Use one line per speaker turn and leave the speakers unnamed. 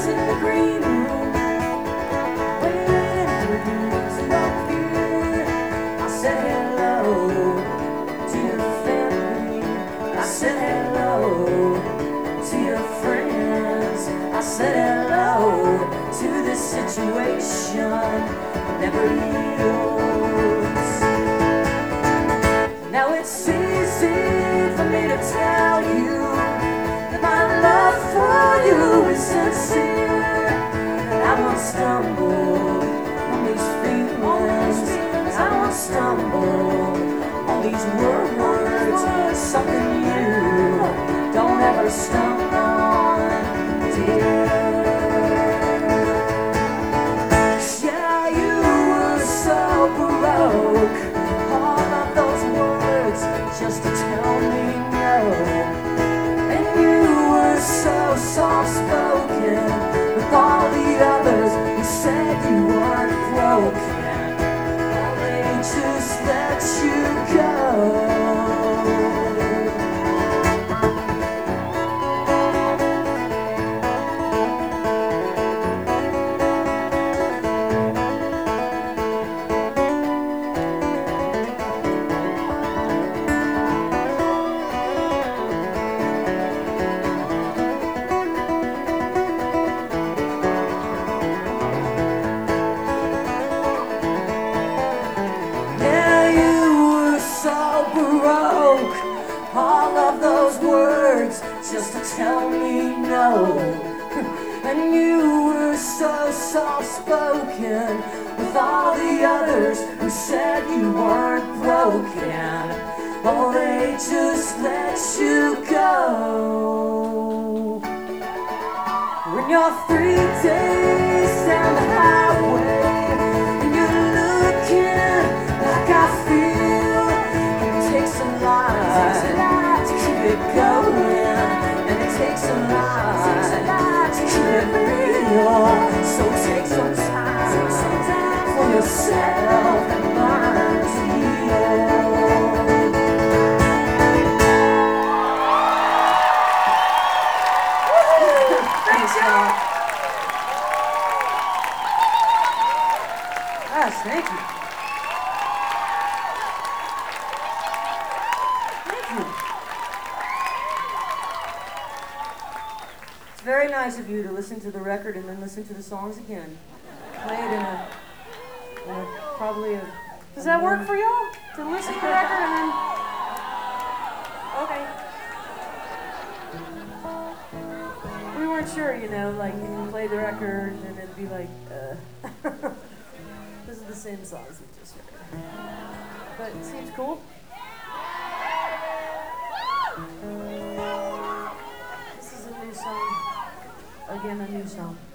was in the green room, waiting for you to appear. I said hello to your family, I said hello to your friends, I said hello to this situation never yields. Now it's easy for me to tell you that my love for you is sincere. I won't stumble on these feelings, I won't stumble on these words, something you don't ever stumble on, dear. Yeah, you were so broke, all of those words just to tell me no. And you were so soft-spoken with all the others who said you weren't broken. Well, they just let you go. Broke all of those words just to tell me no. And you were so soft-spoken with all the others who said you weren't broken. Oh, they just let you go. When you're 3 days down the highway and you're looking like I feel, to keep it going, and it takes a lot to keep it real. So take some time for yourself and learn to heal. Thanks, y'all. Yes, thank you. It's very nice of you to listen to the record and then listen to the songs again. Played in a probably a...
Does that work for y'all? To listen to the record and then... Okay. We weren't sure, you know, like you play the record and it'd be like, this is the same songs we just heard. But it seems cool. This is a new song. Again, a new song.